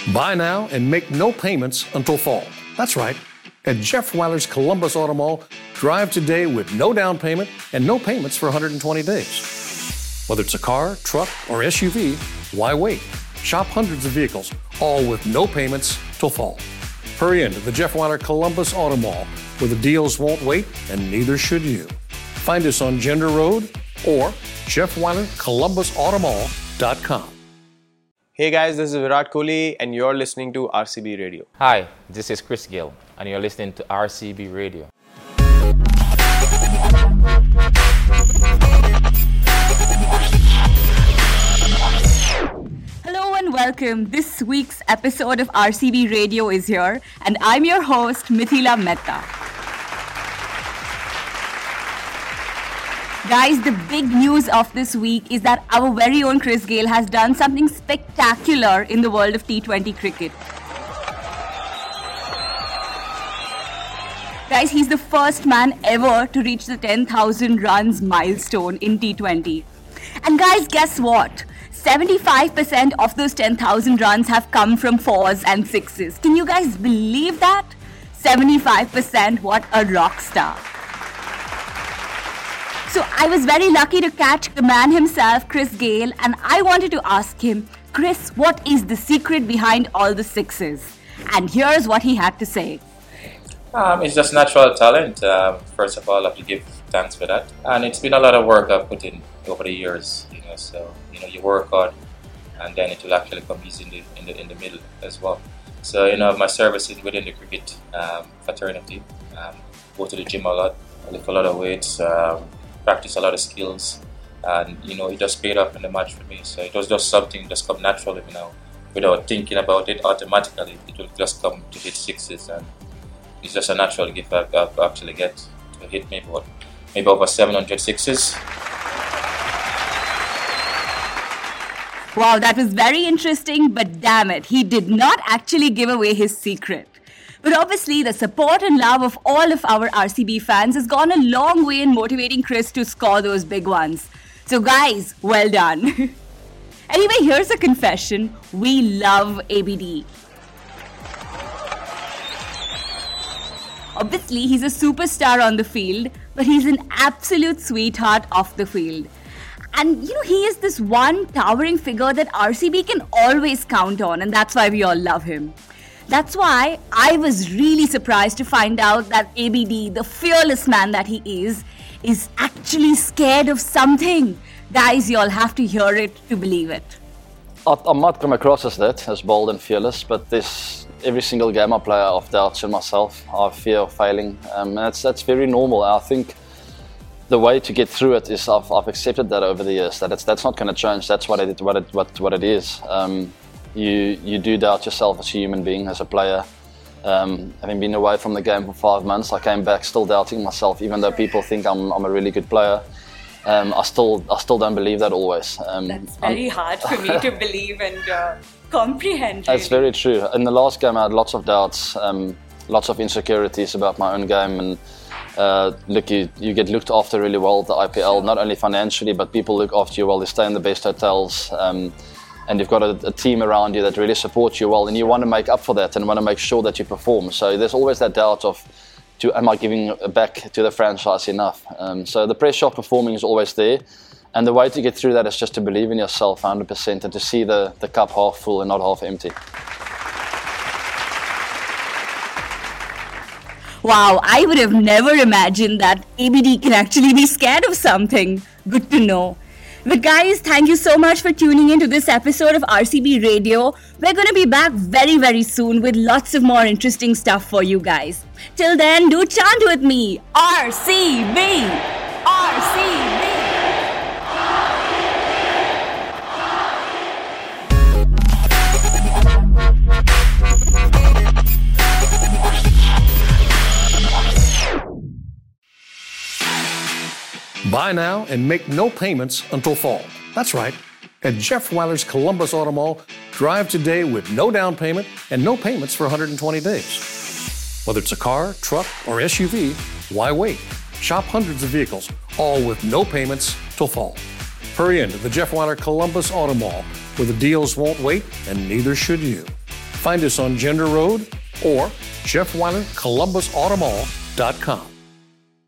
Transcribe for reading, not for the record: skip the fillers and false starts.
Buy now and make no payments until fall. That's right. At Jeff Weiler's Columbus Auto Mall, drive today with no down payment and no payments for 120 days. Whether it's a car, truck, or SUV, why wait? Shop hundreds of vehicles, all with no payments till fall. Hurry into the Jeff Weiler Columbus Auto Mall, where the deals won't wait and neither should you. Find us on Gender Road or JeffWeilerColumbusAutomall.com. Hey guys, this is Virat Kohli and you're listening to RCB Radio. Hi, this is Chris Gayle and you're listening to RCB Radio. Hello and welcome. This week's episode of RCB Radio is here and I'm your host, Mithila Mehta. Guys, the big news of this week is that our very own Chris Gayle has done something spectacular in the world of T20 cricket. Guys, he's the first man ever to reach the 10,000 runs milestone in T20. And guys, guess what? 75% of those 10,000 runs have come from fours and sixes. Can you guys believe that? 75%, what a rock star. So I was very lucky to catch the man himself, Chris Gayle, and I wanted to ask him, Chris, what is the secret behind all the sixes? And here's what he had to say. It's just natural talent. First of all, I have to give thanks for that. And it's been a lot of work I've put in over the years, so you work hard and then it will actually come easy in the middle as well. So, my services within the cricket fraternity, go to the gym a lot, I lift a lot of weights, practice a lot of skills, and it just paid off in the match for me. So it was just something just come naturally now, without thinking about it. Automatically, it will just come to hit sixes, and it's just a natural gift I actually get to hit maybe over 700 sixes. Wow, that was very interesting, but damn it, he did not actually give away his secret. But obviously, the support and love of all of our RCB fans has gone a long way in motivating Chris to score those big ones. So guys, well done. Anyway, here's a confession. We love ABD. Obviously, he's a superstar on the field, but he's an absolute sweetheart off the field. And he is this one towering figure that RCB can always count on, and that's why we all love him. That's why I was really surprised to find out that ABD, the fearless man that he is actually scared of something. Guys, you all have to hear it to believe it. I might come across as that, as bold and fearless, but every single game I play, I have doubts in myself. I have fear of failing, and that's very normal. I think the way to get through it is I've accepted that over the years, that's not going to change. That's what it is. You do doubt yourself as a human being, as a player. Having been away from the game for 5 months, I came back still doubting myself, even though people think I'm a really good player. I still don't believe that always. That's very hard for me to believe and comprehend. That's very true. In the last game, I had lots of doubts, lots of insecurities about my own game, and you get looked after really well at the IPL, not only financially, but people look after you well. They stay in the best hotels. And you've got a team around you that really supports you well, and you want to make up for that and want to make sure that you perform. So there's always that doubt of, am I giving back to the franchise enough? So the pressure of performing is always there, and the way to get through that is just to believe in yourself 100% and to see the cup half full and not half empty. Wow, I would have never imagined that ABD can actually be scared of something. Good to know. But guys, thank you so much for tuning in to this episode of RCB Radio. We're going to be back very, very soon with lots of more interesting stuff for you guys. Till then, do chant with me. RCB! RCB! Buy now and make no payments until fall. That's right. At Jeff Weiler's Columbus Auto Mall, drive today with no down payment and no payments for 120 days. Whether it's a car, truck, or SUV, why wait? Shop hundreds of vehicles, all with no payments till fall. Hurry into the Jeff Weiler Columbus Auto Mall, where the deals won't wait and neither should you. Find us on Gender Road or JeffWeilerColumbusAutomall.com.